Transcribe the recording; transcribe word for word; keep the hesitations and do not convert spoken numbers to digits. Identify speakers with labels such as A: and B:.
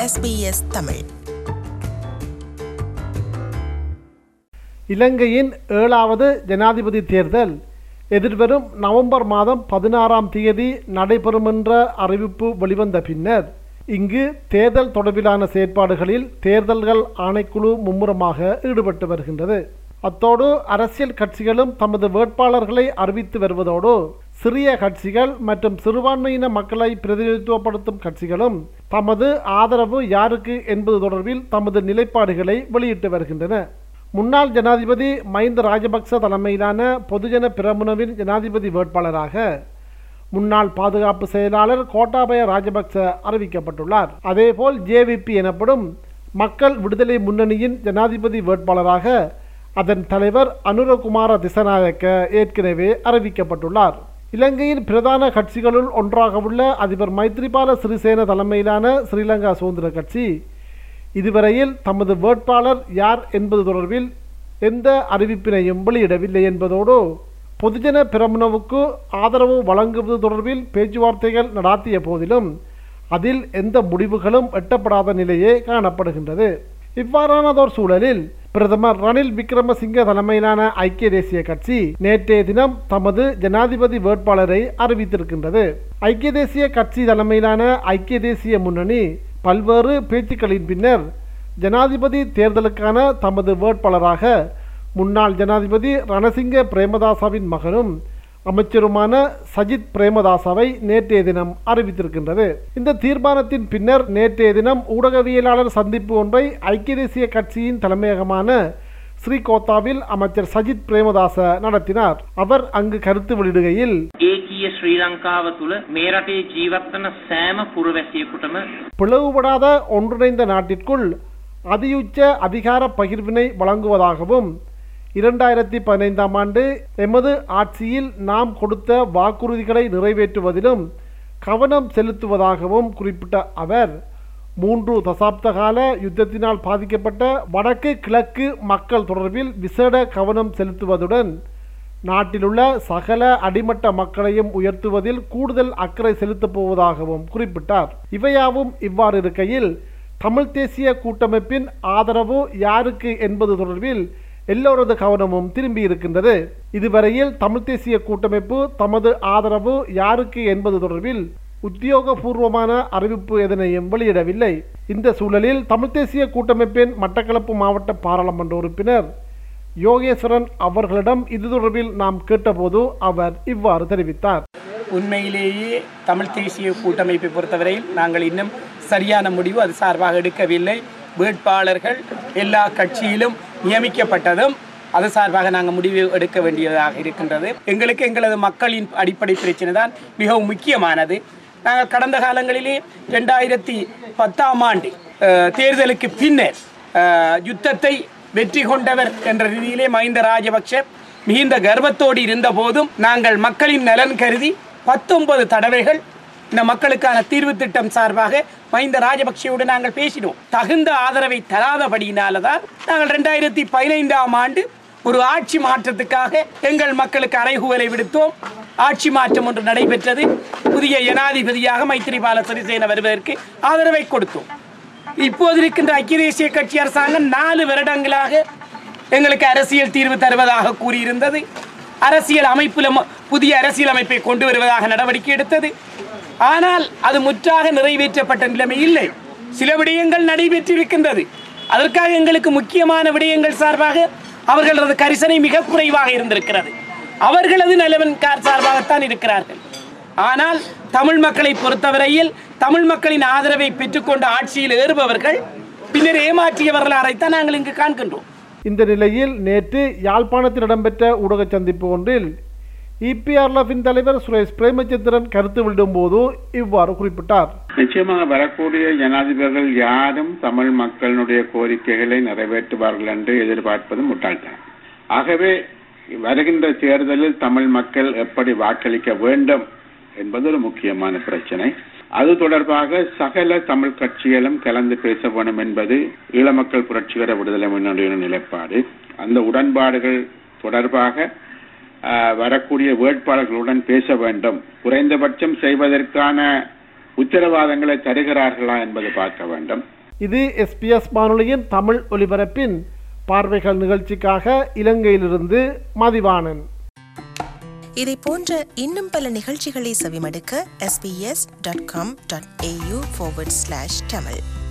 A: S B S Tamil.
B: இலங்கையின் ஏழாவது ஜனாதிபதி தேர்தல் எதிர்வரும் நவம்பர் மாதம் பதினாறாம் தேதி நடைபெறும் என்ற அறிவிப்பு வெளிவந்த பின்னர் இங்கு தேர்தல் தொடர்பிலான செயற்பாடுகளில் தேர்தல்கள் ஆணைக்குழு மும்முரமாக ஈடுபட்டு வருகின்றது. அத்தோடு அரசியல் கட்சிகளும் தமது வேட்பாளர்களை அறிவித்து வருவதோடு சிறிய கட்சிகள் மற்றும் சிறுபான்மையின மக்களை பிரதிநிதித்துவப்படுத்தும் கட்சிகளும் தமது ஆதரவு யாருக்கு என்பது தொடர்பில் தமது நிலைப்பாடுகளை வெளியிட்டு வருகின்றன. முன்னாள் ஜனாதிபதி மஹிந்த ராஜபக்ச தலைமையிலான பொதுஜன பிரமுனவின் ஜனாதிபதி வேட்பாளராக முன்னாள் பாதுகாப்பு செயலாளர் கோட்டாபய ராஜபக்ச அறிவிக்கப்பட்டுள்ளார். அதேபோல் ஜேவிபி எனப்படும் மக்கள் விடுதலை முன்னணியின் ஜனாதிபதி வேட்பாளராக அதன் தலைவர் அனுரகுமார திசநாயக்க ஏற்கனவே அறிவிக்கப்பட்டுள்ளார். இலங்கையின் பிரதான கட்சிகளுள் ஒன்றாக உள்ள அதிபர் மைத்ரிபால சிறிசேன தலைமையிலான ஸ்ரீலங்கா சுதந்திர கட்சி இதுவரையில் தமது வேட்பாளர் யார் என்பது தொடர்பில் எந்த அறிவிப்பினையும் வெளியிடவில்லை என்பதோடு பொதுஜன பிரமுனவுக்கு ஆதரவு வழங்குவது தொடர்பில் பேச்சுவார்த்தைகள் நடாத்திய போதிலும் அதில் எந்த முடிவுகளும் எட்டப்படாத நிலையே காணப்படுகின்றது. இவ்வாறானதோர் சூழலில் பிரதமர் ரணில் விக்ரமசிங்க தலைமையிலான ஐக்கிய தேசிய கட்சி நேற்றைய தினம் தமது ஜனாதிபதி வேட்பாளரை அறிவித்திருக்கின்றது. ஐக்கிய தேசிய கட்சி தலைமையிலான ஐக்கிய தேசிய முன்னணி பல்வேறு பேச்சுக்களின் பின்னர் ஜனாதிபதி தேர்தலுக்கான தமது வேட்பாளராக முன்னாள் ஜனாதிபதி ரணசிங்க பிரேமதாசவின் மகனும் அமைச்சருமான சஜித் பிரேமதாசவை நேற்றைய தினம் அறிவித்திருக்கின்றது. இந்த தீர்மானத்தின் பின்னர் நேற்றைய தினம் ஊடகவியலாளர் சந்திப்பு ஒன்றை ஐக்கிய தேசிய கட்சியின் தலைமையகமான ஸ்ரீகோத்தாவில் அமைச்சர் சஜித் பிரேமதாச நடத்தினார். அவர் அங்கு கருத்து வெளியிடுகையில் பிளவுபடாத ஒன்றிணைந்த நாட்டிற்குள் அதியுச்ச அதிகார பகிர்வினை வழங்குவதாகவும் இரண்டாயிரத்தி பதினைந்தாம் ஆண்டு எமது ஆட்சியில் நாம் கொடுத்த வாக்குறுதிகளை நிறைவேற்றுவதிலும் கவனம் செலுத்துவதாகவும் குறிப்பிட்ட அவர் மூன்று தசாப்த கால யுத்தத்தினால் பாதிக்கப்பட்ட வடக்கு கிழக்கு மக்கள் தொடர்பில் விசேட கவனம் செலுத்துவதுடன் நாட்டிலுள்ள சகல அடிமட்ட மக்களையும் உயர்த்துவதில் கூடுதல் அக்கறை செலுத்தப் போவதாகவும் குறிப்பிட்டார். இவையாவும் இவ்வாறு இருக்கையில் தமிழ் தேசிய கூட்டமைப்பின் ஆதரவு யாருக்கு என்பது தொடர்பில் எல்லோரது கவனமும் திரும்பி இருக்கின்றது. இதுவரையில் தமிழ் தேசிய கூட்டமைப்பு தமது ஆதரவு யாருக்கு என்பது தொடர்பில் உத்தியோகபூர்வமான அறிவிப்பு எதனையும் வெளியிடவில்லை. இந்த சூழலில் தமிழ் தேசிய கூட்டமைப்பின் மட்டக்களப்பு மாவட்ட பாராளுமன்ற உறுப்பினர் யோகேஸ்வரன் அவர்களிடம் இது தொடர்பில் நாம் கேட்டபோது அவர் இவ்வாறு தெரிவித்தார்.
C: உண்மையிலேயே தமிழ் தேசிய கூட்டமைப்பை பொறுத்தவரையில் நாங்கள் இன்னும் சரியான முடிவு அது சார்பாக எடுக்கவில்லை. வேட்பாளர்கள் எல்லா கட்சியிலும் நியமிக்கப்பட்டதும் அது சார்பாக நாங்கள் முடிவு எடுக்க வேண்டியதாக இருக்கின்றது. எங்களுக்கு எங்களது மக்களின் அடிப்படை பிரச்சனை தான் மிகவும் முக்கியமானது. நாங்கள் கடந்த காலங்களிலே ரெண்டாயிரத்தி பத்தாம் ஆண்டு தேர்தலுக்கு பின்னர் யுத்தத்தை வெற்றி கொண்டவர் என்ற ரீதியிலே மஹிந்த ராஜபக்ஷ மிகுந்த கர்வத்தோடு இருந்த போதும் நாங்கள் மக்களின் நலன் கருதி பத்தொன்பது தடவைகள் இந்த மக்களுக்கான தீர்வு திட்டம் சார்பாக மஹிந்த ராஜபக்ஷயோடு நாங்கள் பேசினோம். தகுந்த ஆதரவை தராதபடியினால்தான் நாங்கள் ரெண்டாயிரத்தி பதினைந்தாம் ஆண்டு ஒரு ஆட்சி மாற்றத்துக்காக எங்கள் மக்களுக்கு அறைகூவலை விடுத்தோம். ஆட்சி மாற்றம் ஒன்று நடைபெற்றது. புதிய ஜனாதிபதியாக மைத்ரிபால சிறிசேன வருவதற்கு ஆதரவை கொடுத்தோம். இப்போது இருக்கின்ற ஐக்கிய தேசிய கட்சி அரசாங்கம் நாலு வருடங்களாக எங்களுக்கு அரசியல் தீர்வு தருவதாக கூறியிருந்தது. அரசியல் அமைப்பில் புதிய அரசியல் அமைப்பை கொண்டு வருவதாக நடவடிக்கை எடுத்தது. ஆனால் அது முற்றாக நிறைவேற்றப்பட்ட நிலைமை இல்லை. சில விடயங்கள் நடைபெற்றிருக்கின்றது. அதற்காக எங்களுக்கு முக்கியமான விடயங்கள் சார்பாக அவர்களது கரிசனை மிக குறைவாக இருந்திருக்கிறது. அவர்களது நிலவன் சார்பாகத்தான் இருக்கிறார்கள். ஆனால் தமிழ் மக்களை பொறுத்தவரையில் தமிழ் மக்களின் ஆதரவை பெற்றுக்கொண்டு ஆட்சியில் ஏறுபவர்கள் பின்னர் ஏமாற்றியவர்களாரைத்தான் நாங்கள் இங்கு காண்கின்றோம்.
B: இந்த நிலையில் நேற்று யாழ்ப்பாணத்தில் இடம்பெற்ற ஊடக சந்திப்பு ஒன்றில் இபிஆர்எல்எஃபின் தலைவர் சுரேஷ் பிரேமச்சந்திரன் கருத்து வெளியிடும் போது இவ்வாறு குறிப்பிட்டார்.
D: நிச்சயமாக வரக்கூடிய ஜனாதிபதிகள் யாரும் தமிழ் மக்களுடைய கோரிக்கைகளை நிறைவேற்றுவார்கள் என்று எதிர்பார்ப்பது முட்டாள்தான். ஆகவே வருகின்ற தேர்தலில் தமிழ் மக்கள் எப்படி வாக்களிக்க வேண்டும் என்பது ஒரு முக்கியமான பிரச்சனை. அது தொடர்பாக சகல தமிழ் கட்சிகளும் கலந்து பேச வேண்டும் என்பது ஈழமக்கள் புரட்சிகர விடுதலை முன்னணியின் நிலைப்பாடு. அந்த உடன்பாடுகள் தொடர்பாக வரக்கூடிய வேட்பாளர்களுடன் பேச வேண்டும். குறைந்தபட்சம் செய்வதற்கான உத்தரவாதங்களை தருகிறார்களா என்பது பார்க்க வேண்டும்.
B: இது எஸ்பிஎஸ் வானொலியின் தமிழ் ஒலிபரப்பின் பார்வைகள் நிகழ்ச்சிக்காக இலங்கையிலிருந்து மதிவாணன்.
A: இதை போன்ற இன்னும் பல நிகழ்ச்சிகளை செவிமடுக்க S B S dot com dot A U forward slash Tamil